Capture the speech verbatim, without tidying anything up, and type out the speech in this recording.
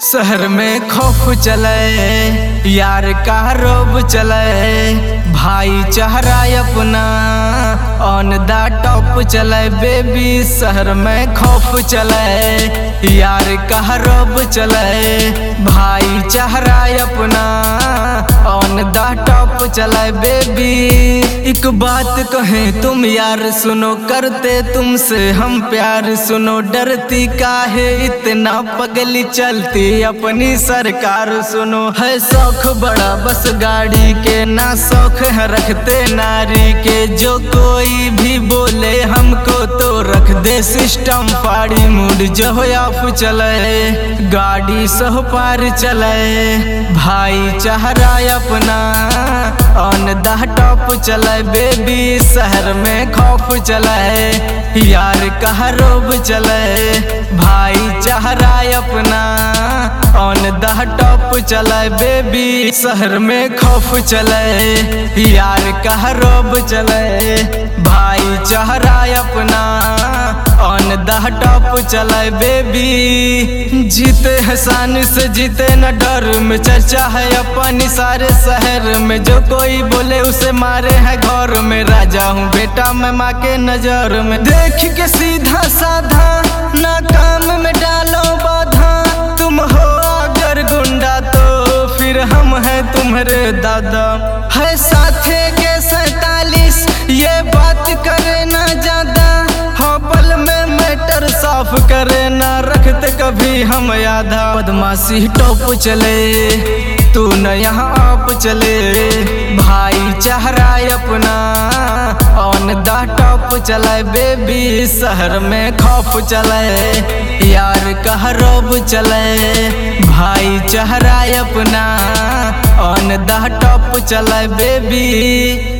शहर में खौफ चले, यार का रोब चले, भाई चेहरा अपना ऑन द टॉप चले। बेबी शहर में खौफ चले, यार का रोब चले, भाई चेहरा अपना ऑन द टॉप चले। बेबी एक बात कहें तुम यार सुनो, करते तुमसे हम प्यार सुनो, डरती काहे इतना पगली चलती अपनी सरकार सुनो। है शौक बड़ा बस गाड़ी के, ना शौक है रखते नारी के, जो कोई भी बोले हमको तो रख दे सिस्टम फाड़ी। मूड जो ऑफ चले, गाड़ी सह पार चले, भाई चेहरा अपना ऑन द टॉप चले। बेबी शहर में खौफ चले, यार का रोब चले, भाई चेहरा अपना ऑन द टॉप चले। बेबी शहर में खौफ चले, यार का रोब चले, भाई चेहरा अपना ऑन द टॉप चले। बेबी जीते है शान से, जीते न डर में, चर्चा है अपनी सारे शहर में, जो कोई बोले उसे मारे है घर में। राजा हूँ बेटा मैं माँ के नजर में, देख के सीधा साधा ना काम में डालो बाधा। तुम हो अगर गुंडा तो फिर हम हैं तुम्हारे दादा। है साथे के सैतालीस ये बात करे ना ज्यादा, हाँ पल में मैटर साफ करे ना रखते कभी हम आधा। बदमाशी टॉप चले, तू न यहाँ आप चले, भाई चेहरा अपना ऑन द टॉप चले। बेबी शहर में खौफ चले, यार का रोब चले, भाई चेहरा अपना ऑन द टॉप चले। बेबी